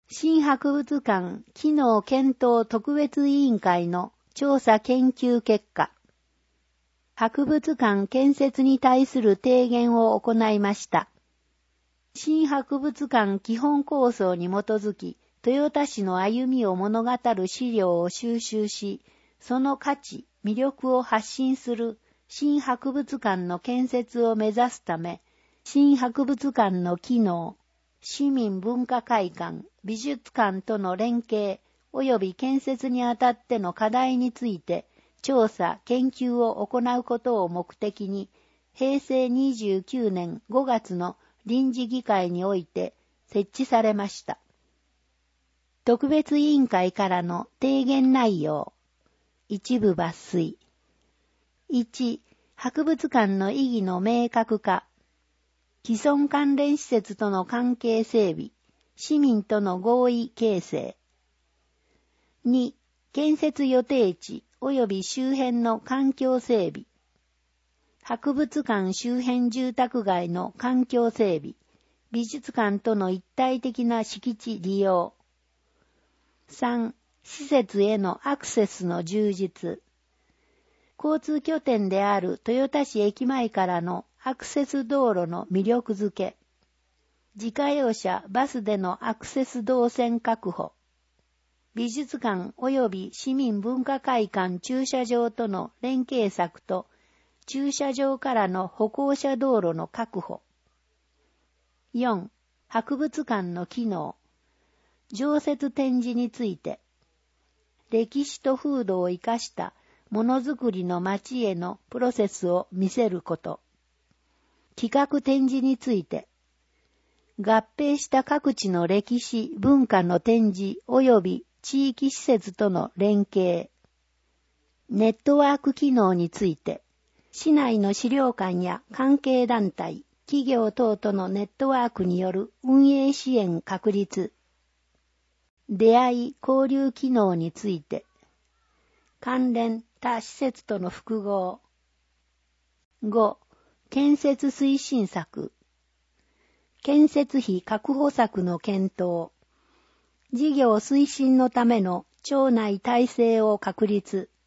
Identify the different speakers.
Speaker 1: 新博物館機能検討特別委員会の調査研究結果、博物館建設に対する提言を行いました。新博物館基本構想に基づき、豊田市の歩みを物語る資料を収集し、その価値、魅力を発信する新博物館の建設を目指すため、新博物館の機能、市民文化会館、美術館との連携及び建設にあたっての課題について調査・研究を行うことを目的に、平成29年5月の臨時議会において設置されました。特別委員会からの提言内容。一部抜粋。1、博物館の意義の明確化。既存関連施設との関係整備、市民との合意形成。2、建設予定地及び周辺の環境整備。博物館周辺住宅街の環境整備、美術館との一体的な敷地利用。3、施設へのアクセスの充実。交通拠点である豊田市駅前からのアクセス道路の魅力づけ。自家用車バスでのアクセス動線確保。美術館及び市民文化会館駐車場との連携策と、駐車場からの歩行者道路の確保。4、博物館の機能。常設展示について、歴史と風土を生かしたものづくりの街へのプロセスを見せること。企画展示について、合併した各地の歴史・文化の展示及び地域施設との連携。ネットワーク機能について、市内の資料館や関係団体、企業等とのネットワークによる運営支援確立。出会い・交流機能について、関連他施設との複合。5、建設推進策。建設費確保策の検討。事業推進のための庁内体制を確立。